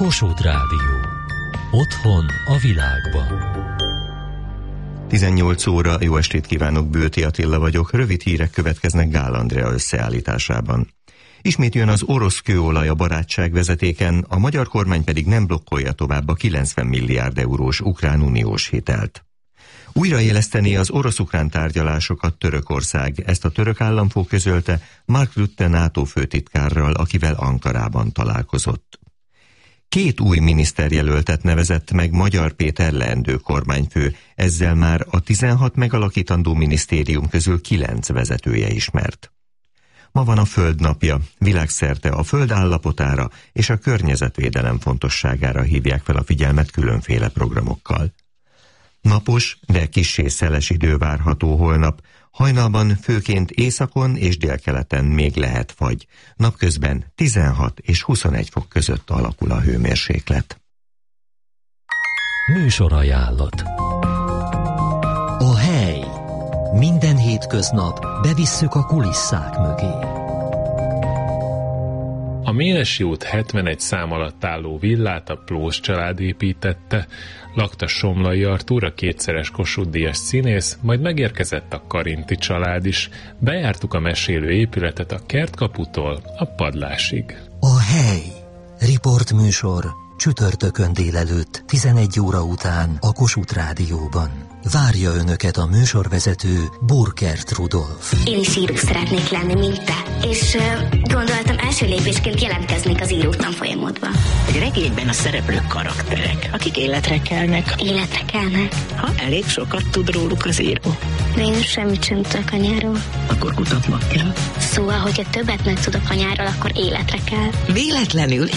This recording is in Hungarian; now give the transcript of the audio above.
Kossuth Rádió. Otthon a világban. 18 óra, jó estét kívánok, Bőti Attila vagyok. Rövid hírek következnek Gál Andrea összeállításában. Ismét jön az orosz kőolaj a barátság vezetéken, a magyar kormány pedig nem blokkolja tovább a 90 milliárd eurós ukrán uniós hitelt. Újraéleszteni az orosz-ukrán tárgyalásokat Törökország, ezt a török államfó közölte Mark Rutte NATO főtitkárral, akivel Ankarában találkozott. 2 új miniszterjelöltet nevezett meg Magyar Péter leendő kormányfő, ezzel már a 16 megalakítandó minisztérium közül 9 vezetője ismert. Ma van a Föld napja, világszerte a Föld állapotára és a környezetvédelem fontosságára hívják fel a figyelmet különféle programokkal. Napos, de kissé szeles idő várható holnap, hajnalban főként északon és délkeleten még lehet fagy, napközben 16 és 21 fok között alakul a hőmérséklet. Műsorajánlat. A hely. Minden hétköznap bevisszük a kulisszák mögé. A Mélesi út 71 szám alatt álló villát a Plós család építette, lakta Somlai Artúr, a 2-szeres Kossuth-díjas színész, majd megérkezett a Karinti család is. Bejártuk a mesélő épületet a kertkaputól a padlásig. A hely. Riportműsor csütörtökön délelőtt 11 óra után a Kossuth Rádióban. Várja önöket a műsorvezető Burkert Rudolf. Én is író szeretnék lenni, mint te. És gondoltam, első lépésként jelentkeznék az író tanfolyamodba. Egy regényben a szereplők karakterek, akik életre kelnek. Életre kelnek? Ha elég sokat tud róluk az író. De én semmit sem tudok anyáról. Akkor kutatnod kell. Szóval, hogyha többet megtudok anyáról, akkor életre kell. Véletlenül